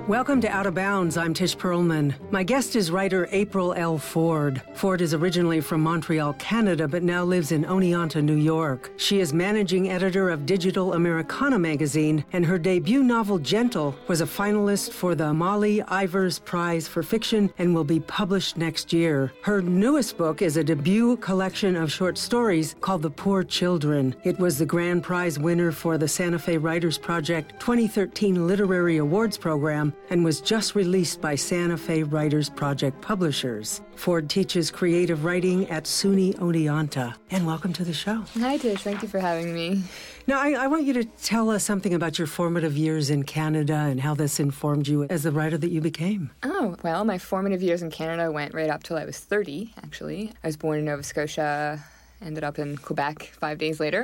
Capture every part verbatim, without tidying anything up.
Welcome to Out of Bounds. I'm Tish Perlman. My guest is writer April L. Ford. Ford is originally from Montreal, Canada, but now lives in Oneonta, New York. She is managing editor of Digital Americana magazine, and her debut novel, Gentle, was a finalist for the Molly Ivors Prize for Fiction and will be published next year. Her newest book is a debut collection of short stories called The Poor Children. It was the grand prize winner for the Santa Fe Writers Project twenty thirteen Literary Awards Program and was just released by Santa Fe Writers Project Publishers. Ford teaches creative writing at SUNY Oneonta. And welcome to the show. Hi, Tish. Thank you for having me. Now, I, I want you to tell us something about your formative years in Canada and how this informed you as the writer that you became. Oh, well, my formative years in Canada went right up till I was thirty, actually. I was born in Nova Scotia, ended up in Quebec five days later.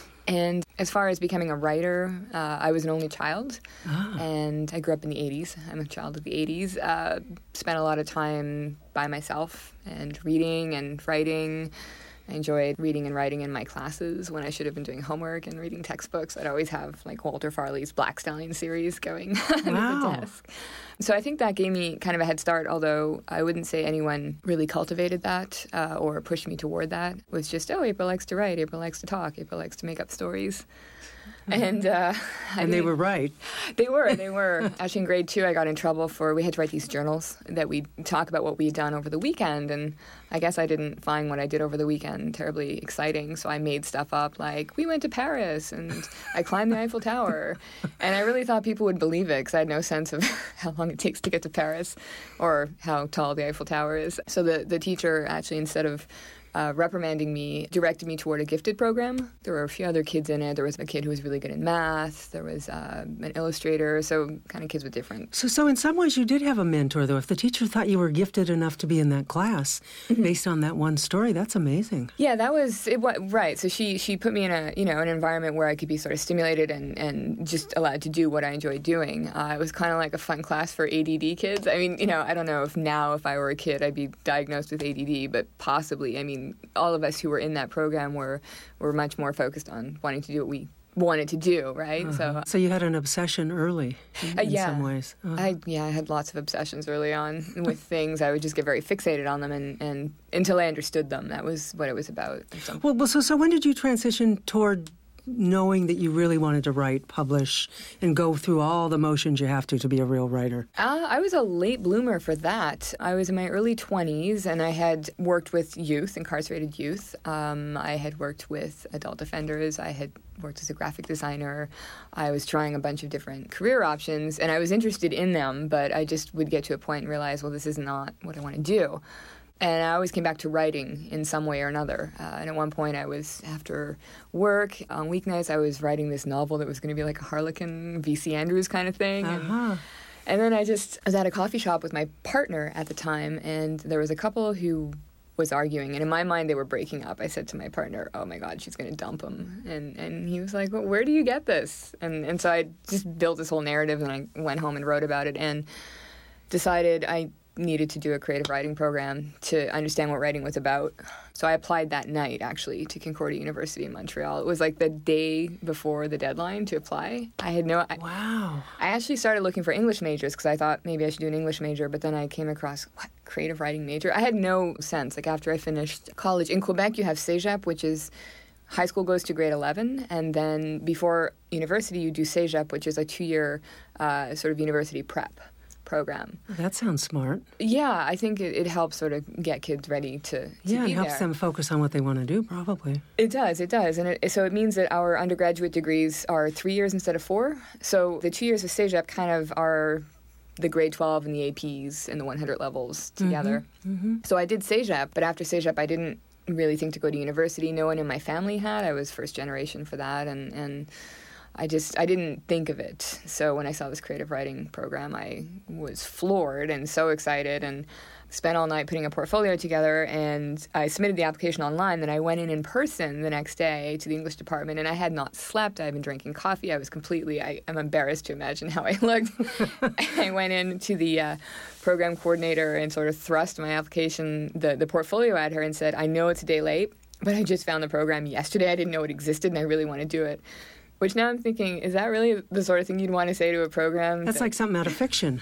And as far as becoming a writer, uh, I was an only child, ah. and I grew up in the eighties. I'm a child of the eighties. Uh, spent a lot of time by myself and reading and writing. I enjoyed reading and writing in my classes when I should have been doing homework and reading textbooks. I'd always have like Walter Farley's Black Stallion series going under wow. the desk. So I think that gave me kind of a head start, although I wouldn't say anyone really cultivated that uh, or pushed me toward that. It was just, oh, April likes to write, April likes to talk, April likes to make up stories. And uh, and they were right. They were. They were. Actually, in grade two, I got in trouble for, we had to write these journals that we'd talk about what we had done over the weekend. And I guess I didn't find what I did over the weekend terribly exciting. So I made stuff up like, we went to Paris and I climbed the Eiffel Tower. And I really thought people would believe it because I had no sense of how long it takes to get to Paris or how tall the Eiffel Tower is. So the, the teacher actually, instead of Uh, reprimanding me, directed me toward a gifted program. There were a few other kids in it. There was a kid who was really good in math. There was uh, an illustrator, so kind of kids with different. So so in some ways you did have a mentor, though. If the teacher thought you were gifted enough to be in that class mm-hmm. based on that one story, that's amazing. Yeah, that was, it, right. So she, she put me in a, you know, an environment where I could be sort of stimulated and, and just allowed to do what I enjoyed doing. Uh, it was kind of like a fun class for A D D kids. I mean, you know, I don't know if now if I were a kid I'd be diagnosed with A D D, but possibly, I mean, all of us who were in that program were were much more focused on wanting to do what we wanted to do, right? Uh-huh. So so you had an obsession early in, uh, in yeah. some ways. Uh-huh. I yeah, I had lots of obsessions early on with things. I would just get very fixated on them and, and until I understood them. That was what it was about. Well, well so, so when did you transition toward knowing that you really wanted to write, publish, and go through all the motions you have to to be a real writer? Uh, I was a late bloomer for that. I was in my early twenties, and I had worked with youth, incarcerated youth. Um, I had worked with adult offenders. I had worked as a graphic designer. I was trying a bunch of different career options, and I was interested in them, but I just would get to a point and realize, well, this is not what I want to do. And I always came back to writing in some way or another. Uh, and at one point I was, after work, on weeknights, I was writing this novel that was going to be like a Harlequin, V C Andrews kind of thing. Uh-huh. And, and then I just I was at a coffee shop with my partner at the time, and there was a couple who was arguing. And in my mind, they were breaking up. I said to my partner, oh, my God, she's going to dump him. And and he was like, well, where do you get this? And, and so I just built this whole narrative, and I went home and wrote about it and decided I needed to do a creative writing program to understand what writing was about. So I applied that night, actually, to Concordia University in Montreal. It was like the day before the deadline to apply. I had no... I, wow. I actually started looking for English majors because I thought maybe I should do an English major, but then I came across, what, creative writing major? I had no sense. Like, after I finished college, in Quebec, you have Cégep, which is... High school goes to grade eleven, and then before university, you do Cégep, which is a two-year uh, sort of university prep program. That sounds smart. Yeah, I think it, it helps sort of get kids ready to, to yeah, be it helps there. them focus on what they want to do, probably. It does, it does. And it, so it means that our undergraduate degrees are three years instead of four. So the two years of Cégep kind of are the grade twelve and the A Ps and the one hundred levels together. Mm-hmm, mm-hmm. So I did Cégep, but after Cégep, I didn't really think to go to university. No one in my family had. I was first generation for that, and... and I just, I didn't think of it. So when I saw this creative writing program, I was floored and so excited and spent all night putting a portfolio together, and I submitted the application online. Then I went in in person the next day to the English department, and I had not slept. I had been drinking coffee. I was completely, I, I'm embarrassed to imagine how I looked. I went in to the uh, program coordinator and sort of thrust my application, the, the portfolio at her and said, I know it's a day late, but I just found the program yesterday. I didn't know it existed, and I really want to do it. Which now I'm thinking, is that really the sort of thing you'd want to say to a program? That's that, like something out of fiction.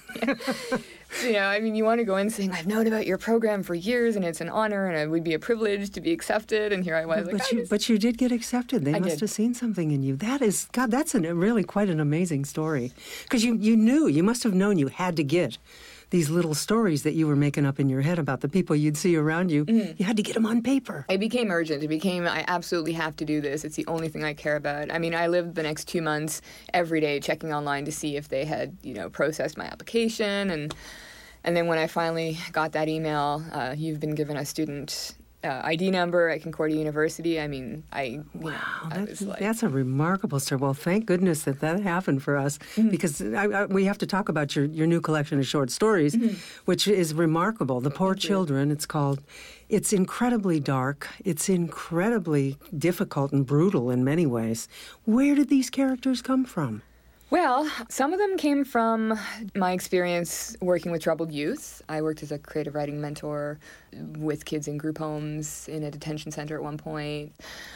You know, I mean, you want to go in saying, I've known about your program for years, and it's an honor, and it would be a privilege to be accepted. And here I was. But, like, you, just... but you did get accepted. They I must did. have seen something in you. That is, God, that's an, really quite an amazing story. Because you, you knew, you must have known you had to get these little stories that you were making up in your head about the people you'd see around you. Mm-hmm. You had to get them on paper. It became urgent. It became, I absolutely have to do this. It's the only thing I care about. I mean, I lived the next two months every day checking online to see if they had, you know, processed my application. And and then when I finally got that email, uh, you've been given a student uh, I D number at Concordia University. I mean, I, you wow, know, I that, was like... that's a remarkable story. Well, thank goodness that that happened for us, mm-hmm. because I, I, we have to talk about your, your new collection of short stories, mm-hmm. which is remarkable. The Poor thank Children, you. It's called. It's incredibly dark. It's incredibly difficult and brutal in many ways. Where did these characters come from? Well, some of them came from my experience working with troubled youth. I worked as a creative writing mentor with kids in group homes in a detention center at one point.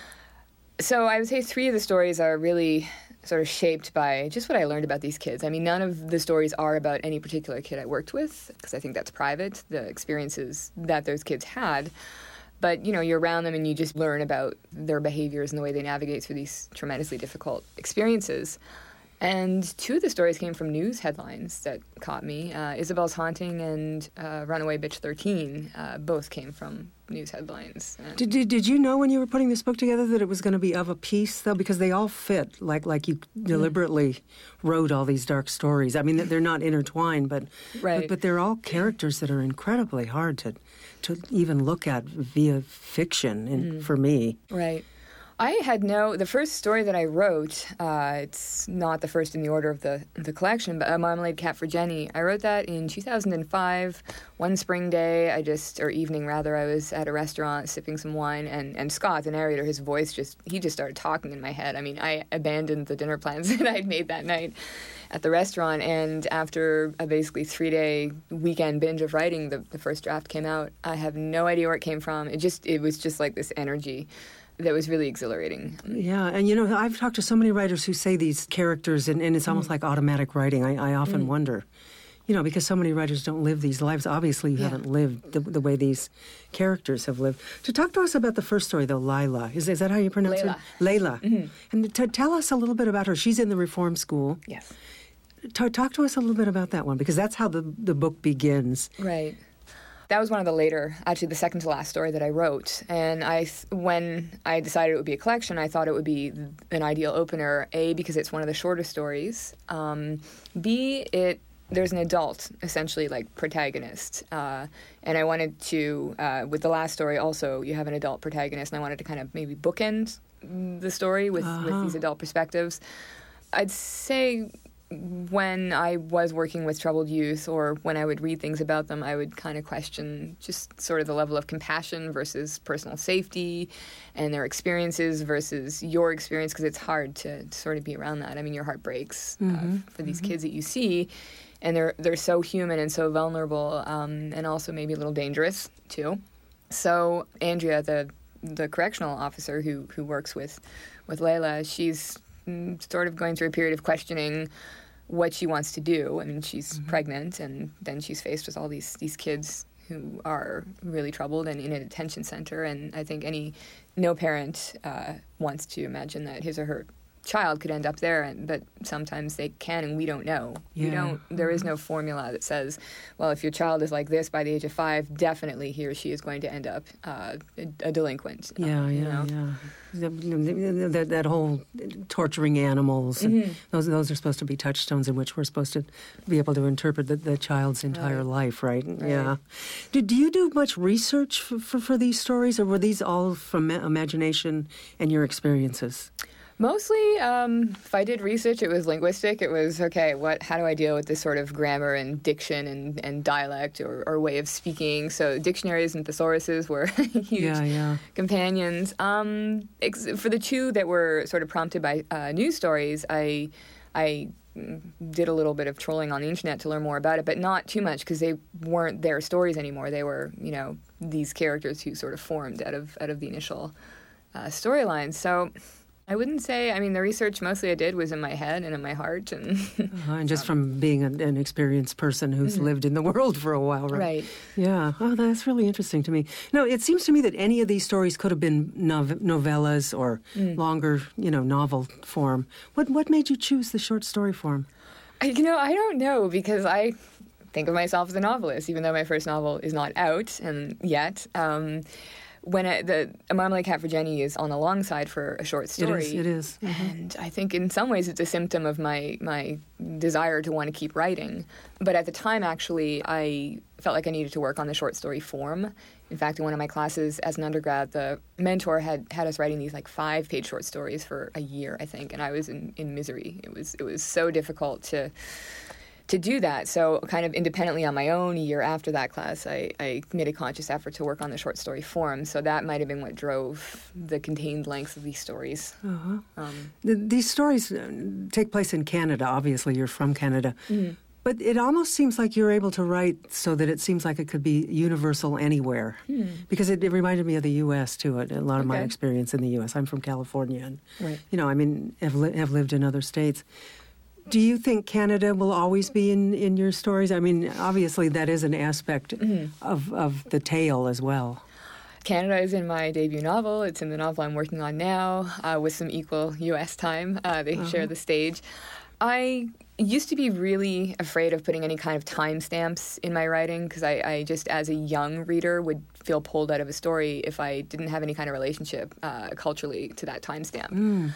So I would say three of the stories are really sort of shaped by just what I learned about these kids. I mean, none of the stories are about any particular kid I worked with, because I think that's private, the experiences that those kids had. But, you know, you're around them and you just learn about their behaviors and the way they navigate through these tremendously difficult experiences. And two of the stories came from news headlines that caught me. Uh, Isabel's Haunting and uh, Runaway Bitch thirteen uh, both came from news headlines. And did, did did you know when you were putting this book together that it was going to be of a piece, though? Because they all fit, like like you deliberately wrote all these dark stories. I mean, they're not intertwined, but, right. but but they're all characters that are incredibly hard to, to even look at via fiction, in, mm. for me. Right. I had no, the first story that I wrote, uh, it's not the first in the order of the the collection, but A Marmalade Cat for Jenny. I wrote that in two thousand five. One spring day, I just, or evening rather, I was at a restaurant sipping some wine, and, and Scott, the narrator, his voice just, he just started talking in my head. I mean, I abandoned the dinner plans that I'd made that night at the restaurant, and after a basically three-day weekend binge of writing, the, the first draft came out. I have no idea where it came from. It just, it was just like this energy that was really exhilarating. Yeah, and you know, I've talked to so many writers who say these characters, and, and it's almost mm. like automatic writing. I, I often mm. wonder, you know, because so many writers don't live these lives. Obviously, you yeah. haven't lived the, the way these characters have lived. To talk to us about the first story, though, Lila. Is, is that how you pronounce Layla. it? Layla. Mm-hmm. And to tell us a little bit about her. She's in the reform school. Yes. T- talk to us a little bit about that one, because that's how the, the book begins. Right. That was one of the later, actually the second to last story that I wrote. And I, when I decided it would be a collection, I thought it would be an ideal opener, A, because it's one of the shorter stories, um, B, it there's an adult, essentially, like, protagonist. Uh, and I wanted to, uh, with the last story also, you have an adult protagonist, and I wanted to kind of maybe bookend the story with, uh-huh. with these adult perspectives. I'd say when I was working with troubled youth, or when I would read things about them, I would kind of question just sort of the level of compassion versus personal safety and their experiences versus your experience, because it's hard to, to sort of be around that. I mean, your heart breaks mm-hmm. uh, for these mm-hmm. kids that you see, and they're they're so human and so vulnerable, um, and also maybe a little dangerous too. So Andrea, the the correctional officer who who works with with Layla, she's sort of going through a period of questioning what she wants to do. I mean, she's mm-hmm. pregnant, and then she's faced with all these these kids who are really troubled and in a detention center. And I think any no parent uh, wants to imagine that his or her child could end up there, and but sometimes they can, and we don't know. Yeah. We don't. There is no formula that says, well, if your child is like this by the age of five, definitely he or she is going to end up uh, a, a delinquent. Yeah, um, yeah, you know? yeah. That, that, that whole torturing animals, mm-hmm. those those are supposed to be touchstones in which we're supposed to be able to interpret the, the child's entire right. life, right? right? Yeah. Do, do you do much research for, for, for these stories, or were these all from imagination and your experiences? Mostly, um, if I did research, it was linguistic. It was, okay, what? How do I deal with this sort of grammar and diction and, and dialect or, or way of speaking? So dictionaries and thesauruses were huge yeah, yeah. companions. Um, ex- for the two that were sort of prompted by uh, news stories, I I did a little bit of trolling on the internet to learn more about it, but not too much, because they weren't their stories anymore. They were, you know, these characters who sort of formed out of out of the initial uh, storylines. So I wouldn't say, I mean, the research mostly I did was in my head and in my heart. And, uh, and just from being an, an experienced person who's mm-hmm. lived in the world for a while, right? Right. Yeah. Oh, that's really interesting to me. No, it seems to me that any of these stories could have been nov- novellas or mm. longer, you know, novel form. What what made you choose the short story form? I, you know, I don't know, because I think of myself as a novelist, even though my first novel is not out and yet. Um, When I, the A Marmalade Cat for Jenny is on alongside for a short story. It is, it is. Mm-hmm. And I think in some ways it's a symptom of my, my desire to want to keep writing. But at the time, actually, I felt like I needed to work on the short story form. In fact, in one of my classes as an undergrad, the mentor had, had us writing these like five-page short stories for a year, I think, and I was in, in misery. It was it was so difficult to... to do that. So kind of independently on my own, a year after that class, I, I made a conscious effort to work on the short story form. So that might have been what drove the contained lengths of these stories. Uh-huh. Um, the, these stories take place in Canada. Obviously, you're from Canada. Mm-hmm. But it almost seems like you're able to write so that it seems like it could be universal anywhere. Hmm. Because it, it reminded me of the U S, too, a, a lot of okay. my experience in the U S. I'm from California and, right. you know, I mean, have, li- have lived in other states. Do you think Canada will always be in, in your stories? I mean, obviously that is an aspect mm-hmm. of, of the tale as well. Canada is in my debut novel. It's in the novel I'm working on now uh, with some equal U S time. Uh, they uh-huh. share the stage. I used to be really afraid of putting any kind of timestamps in my writing because I, I just, as a young reader, would feel pulled out of a story if I didn't have any kind of relationship uh, culturally to that timestamp. Mm.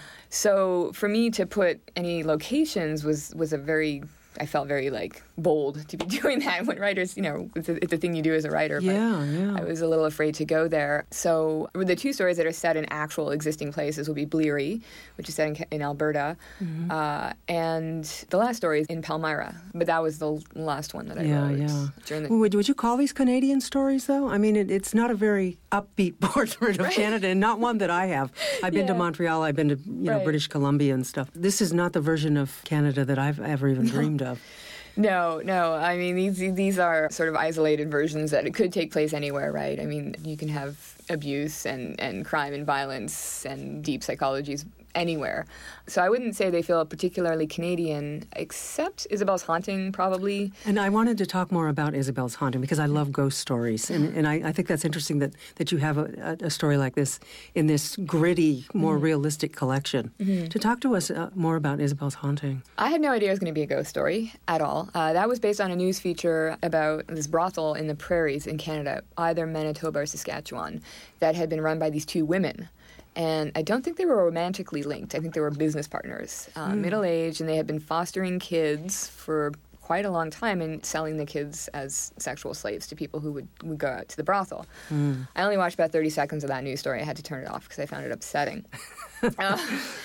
So for me to put any locations was, was a very... I felt very, like, bold to be doing that when writers, you know, it's a, it's a thing you do as a writer. Yeah, but yeah. I was a little afraid to go there. So the two stories that are set in actual existing places will be Bleary, which is set in, in Alberta, mm-hmm. uh, and the last story is in Palmyra. But that was the last one that I yeah, wrote. Yeah, during the... Would, would you call these Canadian stories, though? I mean, it, it's not a very upbeat portrait of right. Canada, and not one that I have. I've been yeah. to Montreal, I've been to, you know, right. British Columbia and stuff. This is not the version of Canada that I've ever even no. dreamed of. No, no. I mean, these these are sort of isolated versions that it could take place anywhere, right? I mean, you can have abuse and, and crime and violence and deep psychologies anywhere. So I wouldn't say they feel particularly Canadian, except Isabel's Haunting, probably. And I wanted to talk more about Isabel's Haunting because I love ghost stories. And, and I, I think that's interesting that, that you have a, a story like this in this gritty, more mm-hmm. realistic collection. Mm-hmm. To talk to us uh, more about Isabel's Haunting. I had no idea it was going to be a ghost story at all. Uh, that was based on a news feature about this brothel in the prairies in Canada, either Manitoba or Saskatchewan, that had been run by these two women. And I don't think they were romantically linked. I think they were business partners, uh, mm. middle-aged, and they had been fostering kids for quite a long time and selling the kids as sexual slaves to people who would, would go out to the brothel. Mm. I only watched about thirty seconds of that news story. I had to turn it off because I found it upsetting. uh,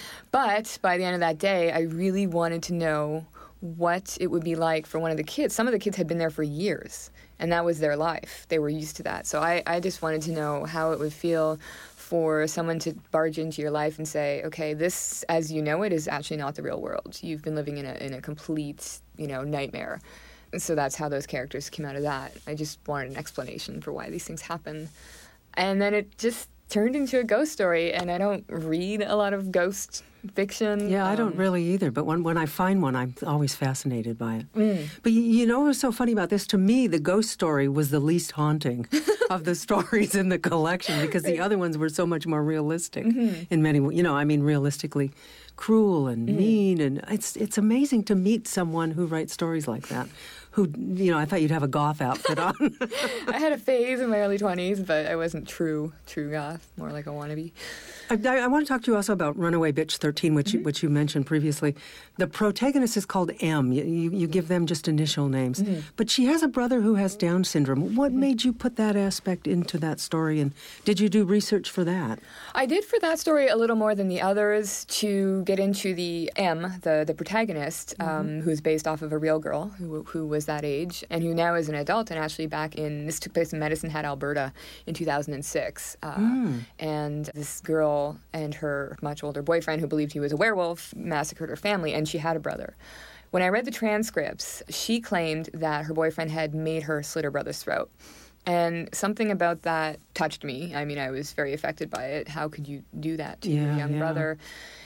but by the end of that day, I really wanted to know what it would be like for one of the kids. Some of the kids had been there for years, and that was their life. They were used to that. So I, I just wanted to know how it would feel for someone to barge into your life and say, okay, this, as you know it, is actually not the real world. You've been living in a in a complete, you know, nightmare. And so that's how those characters came out of that. I just wanted an explanation for why these things happen. And then it just turned into a ghost story, and I don't read a lot of ghost fiction. Yeah, um, I don't really either, but when when I find one, I'm always fascinated by it. Mm. But you, you know what's so funny about this? To me, the ghost story was the least haunting of the stories in the collection because the other ones were so much more realistic mm-hmm. in many, you know, I mean, realistically cruel and mm. mean, and it's it's amazing to meet someone who writes stories like that. Who, you know, I thought you'd have a goth outfit on. I had a phase in my early twenties, but I wasn't true, true goth, more like a wannabe. I, I, I want to talk to you also about Runaway Bitch thirteen, which, mm-hmm. you, which you mentioned previously. The protagonist is called M. You, you, you give them just initial names. Mm-hmm. But she has a brother who has Down syndrome. What mm-hmm. made you put that aspect into that story, and did you do research for that? I did for that story a little more than the others to get into the M, the, the protagonist, mm-hmm. um, who's based off of a real girl who, who was that age and who now is an adult and actually back in, this took place in Medicine Hat, Alberta in two thousand six. Uh, mm. And this girl and her much older boyfriend who believed he was a werewolf massacred her family, and she had a brother. When I read the transcripts, she claimed that her boyfriend had made her slit her brother's throat. And something about that touched me. I mean, I was very affected by it. How could you do that to your Yeah, young yeah. brother?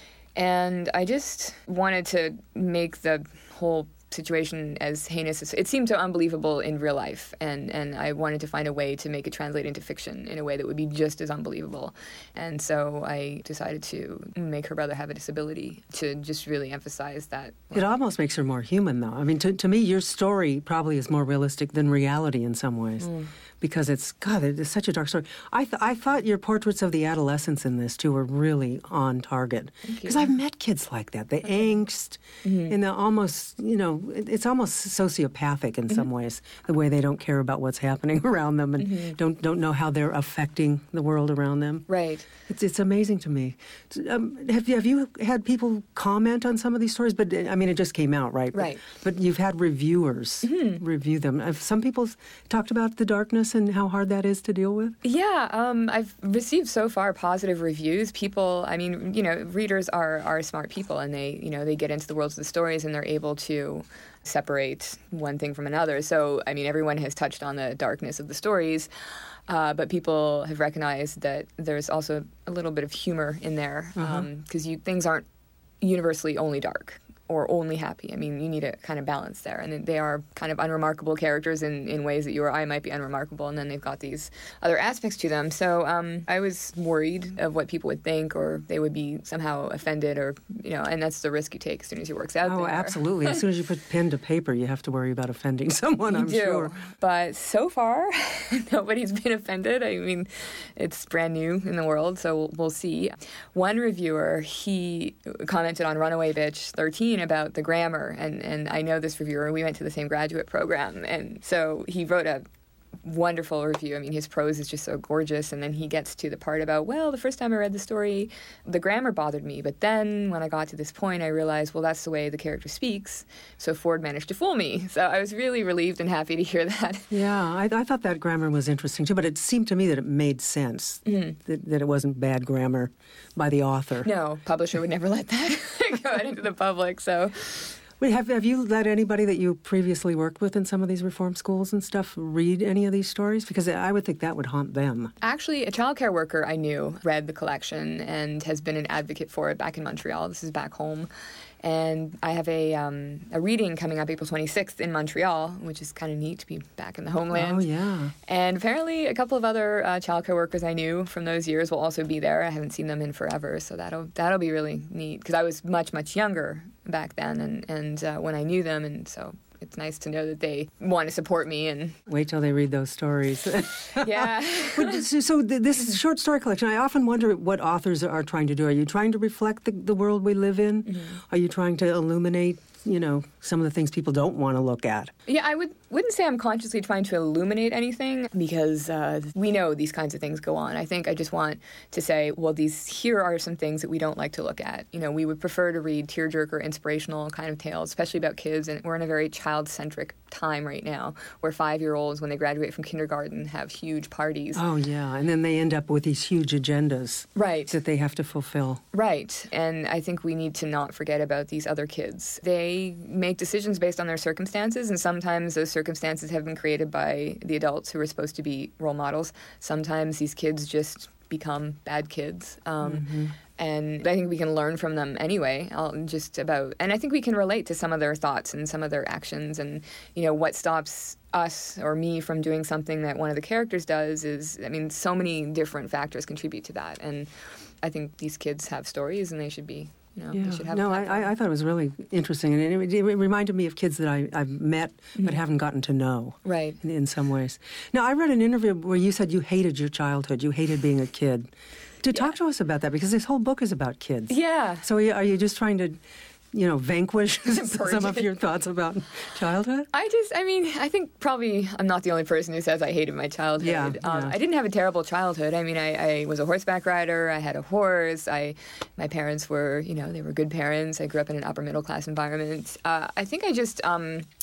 And I just wanted to make the whole situation as heinous as it seemed so unbelievable in real life, and and I wanted to find a way to make it translate into fiction in a way that would be just as unbelievable. And so I decided to make her brother have a disability, to just really emphasize that. It almost makes her more human, though. I mean, to, to me, your story probably is more realistic than reality in some ways. Mm. Because it's, God, it's such a dark story. I th- I thought your portraits of the adolescents in this, too, were really on target. Because I've met kids like that. The angst mm-hmm. and the almost, you know, it, it's almost sociopathic in mm-hmm. some ways, the way they don't care about what's happening around them and mm-hmm. don't don't know how they're affecting the world around them. Right. It's it's amazing to me. Um, have, you, have you had people comment on some of these stories? But, I mean, it just came out, right? Right. But, but you've had reviewers mm-hmm. review them. Have some people talked about the darkness and how hard that is to deal with? Yeah, um, I've received so far positive reviews. People, I mean, you know, readers are, are smart people, and they, you know, they get into the worlds of the stories and they're able to separate one thing from another. So, I mean, everyone has touched on the darkness of the stories, uh, but people have recognized that there's also a little bit of humor in there, because uh-huh. um, you things aren't universally only dark or only happy. I mean, you need a kind of balance there. And they are kind of unremarkable characters in, in ways that you or I might be unremarkable, and then they've got these other aspects to them. So um, I was worried of what people would think, or they would be somehow offended, or, you know, and that's the risk you take as soon as your work's out oh, there. Oh, absolutely. As soon as you put pen to paper, you have to worry about offending someone, you I'm do. sure. But so far, nobody's been offended. I mean, it's brand new in the world, so we'll see. One reviewer, he commented on Runaway Bitch thirteen about the grammar. And, and I know this reviewer, we went to the same graduate program, and so he wrote a wonderful review. I mean, his prose is just so gorgeous, and then he gets to the part about, well, the first time I read the story, the grammar bothered me, but then when I got to this point, I realized, well, that's the way the character speaks, so Ford managed to fool me. So I was really relieved and happy to hear that. Yeah, I, I thought that grammar was interesting, too, but it seemed to me that it made sense, mm-hmm. that, that it wasn't bad grammar by the author. No, publisher would never let that go out into the public, so... Wait, have, have you let anybody that you previously worked with in some of these reform schools and stuff read any of these stories? Because I would think that would haunt them. Actually, a child care worker I knew read the collection and has been an advocate for it back in Montreal. This is back home. And I have a um, a reading coming up April twenty-sixth in Montreal, which is kind of neat to be back in the homeland. Oh, yeah. And apparently a couple of other uh, childcare workers I knew from those years will also be there. I haven't seen them in forever, so that'll that'll be really neat, because I was much, much younger back then and, and uh, when I knew them, and so... it's nice to know that they want to support me. And wait till they read those stories. Yeah. But, so, so this short story collection, I often wonder what authors are trying to do. Are you trying to reflect the, the world we live in? Mm-hmm. Are you trying to illuminate, you know, some of the things people don't want to look at? Yeah, I would, wouldn't say I'm consciously trying to illuminate anything, because uh, we know these kinds of things go on. I think I just want to say, well, these here are some things that we don't like to look at. You know, we would prefer to read tearjerker, inspirational kind of tales, especially about kids, and we're in a very child-centric time right now, where five-year-olds, when they graduate from kindergarten, have huge parties. Oh, yeah, and then they end up with these huge agendas right. that they have to fulfill. Right, and I think we need to not forget about these other kids. They make decisions based on their circumstances, and sometimes those circumstances have been created by the adults who are supposed to be role models. Sometimes these kids just become bad kids. Um, mm-hmm. And I think we can learn from them anyway, I'll just about, and I think we can relate to some of their thoughts and some of their actions, and, you know, what stops us or me from doing something that one of the characters does is, I mean, so many different factors contribute to that. And I think these kids have stories, and they should be, you know, yeah. they should have No, I, I thought it was really interesting, and it, it reminded me of kids that I, I've met but mm-hmm. haven't gotten to know. Right. In, in some ways. Now, I read an interview where you said you hated your childhood, you hated being a kid. To yeah. talk to us about that, because this whole book is about kids. Yeah. So are you just trying to, you know, vanquish some of your thoughts about childhood? I just, I mean, I think probably I'm not the only person who says I hated my childhood. Yeah, um, yeah. I didn't have a terrible childhood. I mean, I, I was a horseback rider. I had a horse. I, my parents were, you know, they were good parents. I grew up in an upper middle class environment. Uh, I think I just... Um,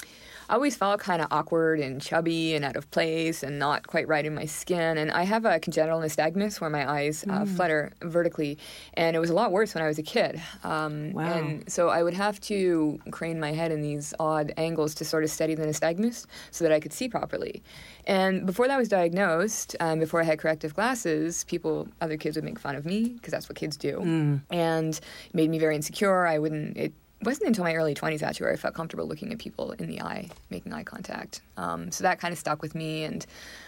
I always felt kind of awkward and chubby and out of place and not quite right in my skin. And I have a congenital nystagmus where my eyes uh, mm. flutter vertically, and it was a lot worse when I was a kid. Um, wow. And so I would have to crane my head in these odd angles to sort of steady the nystagmus so that I could see properly. And before that was diagnosed, um, before I had corrective glasses, people, other kids would make fun of me because that's what kids do, mm. and it made me very insecure. I wouldn't. It wasn't until my early twenties actually where I felt comfortable looking at people in the eye, making eye contact. Um, so that kind of stuck with me, and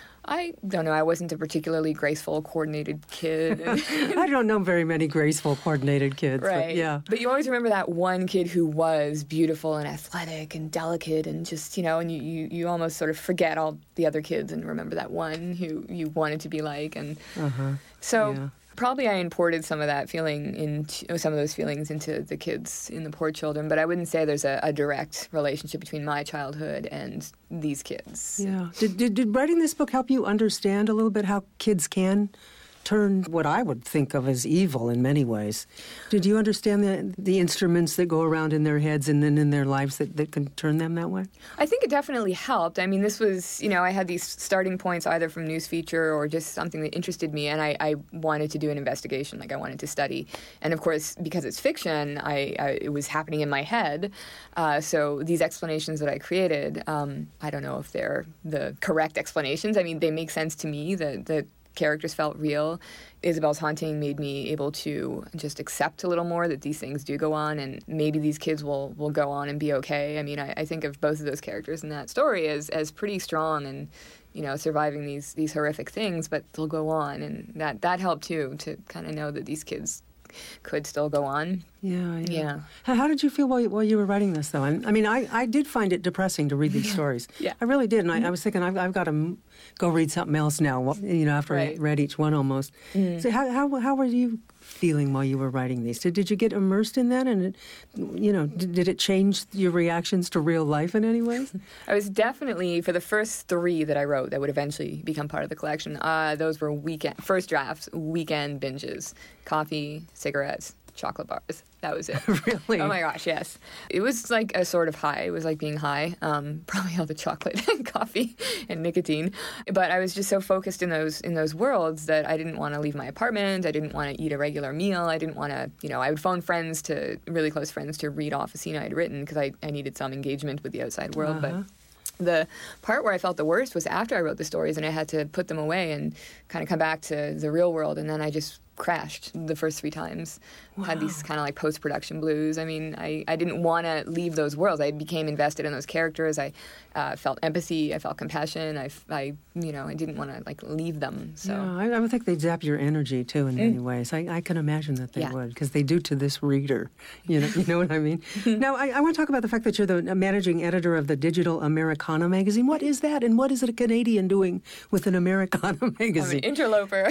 I don't know, I wasn't a particularly graceful, coordinated kid. I don't know very many graceful, coordinated kids. Right. But yeah. But you always remember that one kid who was beautiful and athletic and delicate and just, you know, and you, you, you almost sort of forget all the other kids and remember that one who you wanted to be like. And uh-huh. so... Yeah. Probably I imported some of that feeling into some of those feelings into the kids in the Poor Children, but I wouldn't say there's a, a direct relationship between my childhood and these kids. Yeah. Did, did did writing this book help you understand a little bit how kids can turn what I would think of as evil in many ways? Did you understand the the instruments that go around in their heads and then in their lives that, that can turn them that way? I think it definitely helped. I mean, this was, you know, I had these starting points either from news feature or just something that interested me, and I, I wanted to do an investigation, like I wanted to study. And of course, because it's fiction, I, I it was happening in my head. Uh, so these explanations that I created, um, I don't know if they're the correct explanations. I mean, they make sense to me, that that characters felt real. Isabel's haunting made me able to just accept a little more that these things do go on, and maybe these kids will, will go on and be okay. I mean, I, I think of both of those characters in that story as, as pretty strong and, you know, surviving these, these horrific things, but they'll go on. And that, that helped, too, to kind of know that these kids could still go on. Yeah, yeah. yeah. How, how did you feel while you, while you were writing this, though? I, I mean, I, I did find it depressing to read these yeah. stories. Yeah. I really did, and I, I was thinking, I've, I've got to m- go read something else now, you know, after right. I read each one almost. Mm. So how, how how were you feeling while you were writing these? Did, did you get immersed in that? And, it, you know, did, did it change your reactions to real life in any ways? I was definitely, for the first three that I wrote that would eventually become part of the collection, uh, those were weekend, first drafts, weekend binges, coffee, cigarettes, chocolate bars. That was it. Really? Oh my gosh, yes. It was like a sort of high. It was like being high. Um, probably all the chocolate and coffee and nicotine. But I was just so focused in those in those worlds that I didn't want to leave my apartment. I didn't want to eat a regular meal. I didn't want to, you know, I would phone friends to, really close friends to read off a scene I had written because I, I needed some engagement with the outside world. Uh-huh. But the part where I felt the worst was after I wrote the stories and I had to put them away and kind of come back to the real world. And then I just crashed the first three times. Wow. Had these kind of like post-production blues. I mean, I, I didn't want to leave those worlds. I became invested in those characters. I uh, felt empathy. I felt compassion. I, I you know, I didn't want to like leave them. So yeah, I, I would think they'd zap your energy too in mm. many ways. I, I can imagine that they yeah. would, because they do to this reader. You know, you know what I mean? Now, I, I want to talk about the fact that you're the managing editor of the Digital Americana magazine. What is that, and what is a Canadian doing with an Americana magazine? I'm an interloper.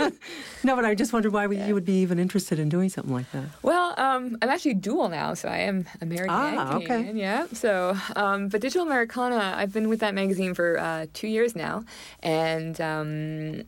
No, but I just wondered why yeah. you would be even interested in doing something like that. Well, um, I'm actually dual now, so I am American ah, and Canadian. Okay. Yeah. So, um, but Digital Americana, I've been with that magazine for uh, two years now, and um,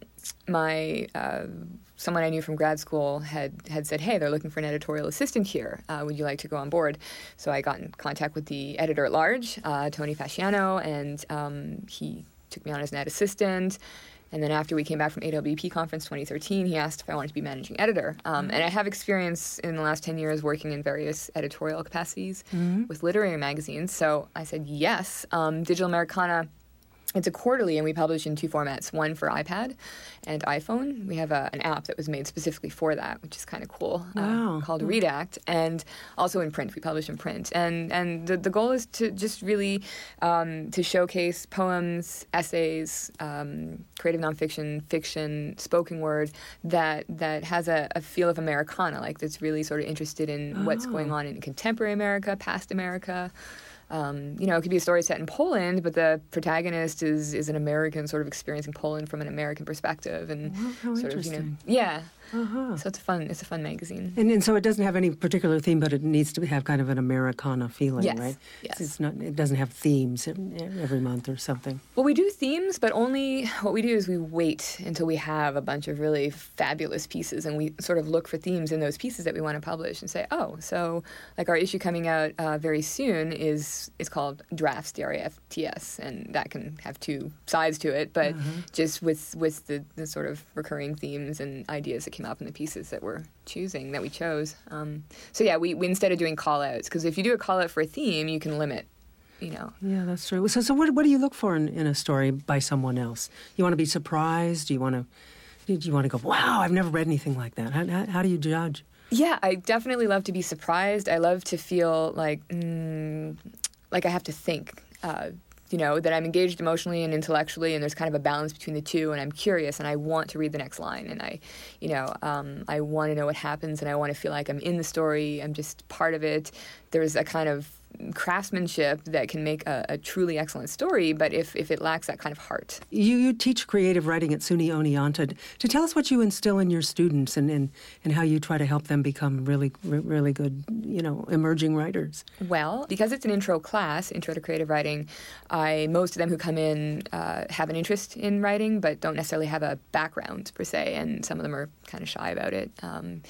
my uh, someone I knew from grad school had had said, "Hey, they're looking for an editorial assistant here. Uh, would you like to go on board?" So I got in contact with the editor at large, uh, Tony Fasciano, and um, he took me on as an ed assistant. And then after we came back from A W P Conference twenty thirteen, he asked if I wanted to be managing editor. Um, mm-hmm. And I have experience in the last ten years working in various editorial capacities mm-hmm. with literary magazines. So I said yes. Um, Digital Americana, it's a quarterly, and we publish in two formats, one for iPad and iPhone. We have a, an app that was made specifically for that, which is kind of cool, wow. uh, called Redact, and also in print. We publish in print. And and the, the goal is to just really um, to showcase poems, essays, um, creative nonfiction, fiction, spoken word that that has a, a feel of Americana, like that's really sort of interested in oh. what's going on in contemporary America, past America. Um, you know, it could be a story set in Poland, but the protagonist is is an American sort of experiencing Poland from an American perspective, and wow, how sort interesting. of, you know, yeah. Uh-huh. So it's a fun it's a fun magazine. And, and so it doesn't have any particular theme, but it needs to have kind of an Americana feeling, yes. right? Yes. It's not. It doesn't have themes every month or something. Well, we do themes, but only what we do is we wait until we have a bunch of really fabulous pieces, and we sort of look for themes in those pieces that we want to publish and say, oh, so like our issue coming out uh, very soon is is called Drafts, D R A F T S, and that can have two sides to it, but uh-huh. just with with the, the sort of recurring themes and ideas that came up in the pieces that we're choosing, that we chose. Um, so yeah, we, we instead of doing call-outs, because if you do a call-out for a theme, you can limit, you know. Yeah, that's true. So so what what do you look for in, in a story by someone else? You want to be surprised? Do you want to do you want to go, wow, I've never read anything like that? How, how, how do you judge? Yeah, I definitely love to be surprised. I love to feel like mm, like I have to think, uh, you know, that I'm engaged emotionally and intellectually, and there's kind of a balance between the two, and I'm curious, and I want to read the next line, and I, you know, um, I want to know what happens, and I want to feel like I'm in the story, I'm just part of it. There's a kind of craftsmanship that can make a, a truly excellent story, but if, if it lacks that kind of heart. You, you teach creative writing at SUNY Oneonta. To tell us what you instill in your students and, and, and how you try to help them become really, really good, you know, emerging writers. Well, because it's an intro class, Intro to Creative Writing, I most of them who come in uh, have an interest in writing, but don't necessarily have a background per se, and some of them are kind of shy about it. Um,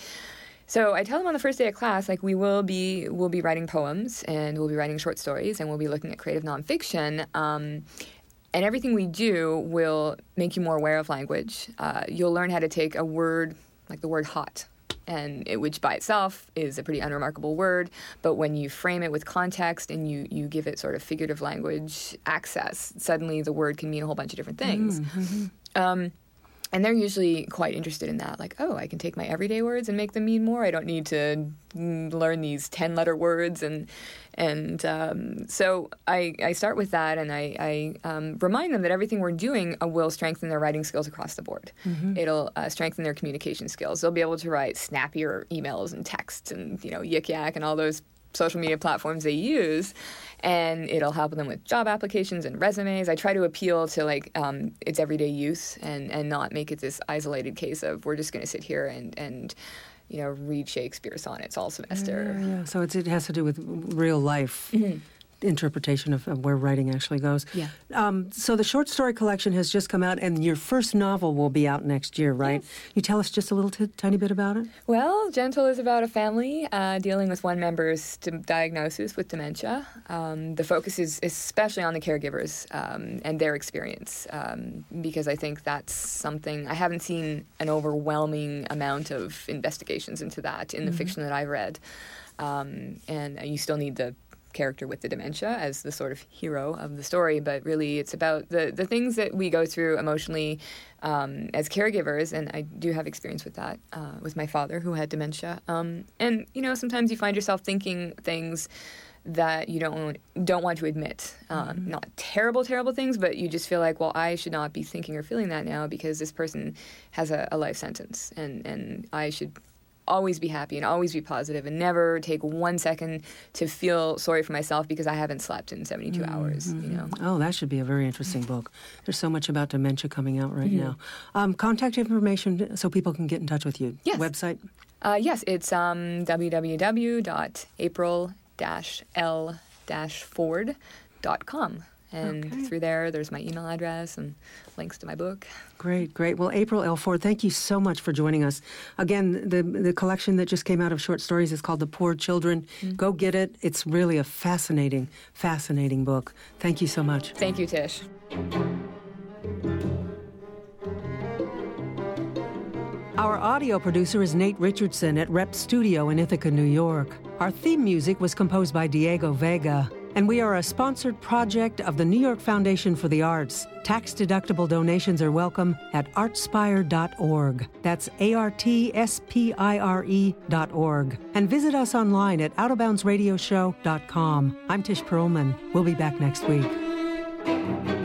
So I tell them on the first day of class, like, we will be we'll be writing poems, and we'll be writing short stories, and we'll be looking at creative nonfiction. Um, and everything we do will make you more aware of language. Uh, you'll learn how to take a word, like the word hot, and it, which by itself is a pretty unremarkable word, but when you frame it with context and you, you give it sort of figurative language access, suddenly the word can mean a whole bunch of different things. Mm-hmm. Um, And they're usually quite interested in that. Like, oh, I can take my everyday words and make them mean more. I don't need to learn these ten-letter words. And and um, so I, I start with that, and I, I um, remind them that everything we're doing uh, will strengthen their writing skills across the board. Mm-hmm. It'll uh, strengthen their communication skills. They'll be able to write snappier emails and texts and, you know, Yik Yak and all those social media platforms they use, and it'll help them with job applications and resumes. I try to appeal to, like, um, its everyday use and, and not make it this isolated case of we're just going to sit here and, and, you know, read Shakespeare sonnets all semester. Yeah, yeah. So it's, it has to do with real life. Mm-hmm. Interpretation of, of where writing actually goes. Yeah. Um, so the short story collection has just come out, and your first novel will be out next year, right? Yes. You tell us just a little t- tiny bit about it? Well, Gentle is about a family uh, dealing with one member's d- diagnosis with dementia. Um, the focus is especially on the caregivers um, and their experience, um, because I think that's something, I haven't seen an overwhelming amount of investigations into that in the mm-hmm. fiction that I've read. Um, and you still need the character with the dementia as the sort of hero of the story, but really it's about the, the things that we go through emotionally um, as caregivers, and I do have experience with that uh, with my father who had dementia. Um, and, you know, sometimes you find yourself thinking things that you don't don't want to admit. Um, mm-hmm. Not terrible, terrible things, but you just feel like, well, I should not be thinking or feeling that now because this person has a, a life sentence, and, and I should always be happy and always be positive and never take one second to feel sorry for myself because I haven't slept in seventy-two mm-hmm. hours, you know. Oh, that should be a very interesting book. There's so much about dementia coming out right mm-hmm. now. Um, contact information so people can get in touch with you. Yes. Website? Uh, yes, it's um, w w w dot april dash l dash ford dot com. And okay. through there, there's my email address and links to my book. Great, great. Well, April L. Ford, thank you so much for joining us. Again, the the collection that just came out of short stories is called The Poor Children. Mm-hmm. Go get it. It's really a fascinating, fascinating book. Thank you so much. Thank you, Tish. Our audio producer is Nate Richardson at Rep Studio in Ithaca, New York. Our theme music was composed by Diego Vega. And we are a sponsored project of the New York Foundation for the Arts. Tax-deductible donations are welcome at artspire dot org. That's A R T S P I R E dot org. And visit us online at out of bounds radio show dot com. I'm Tish Perlman. We'll be back next week.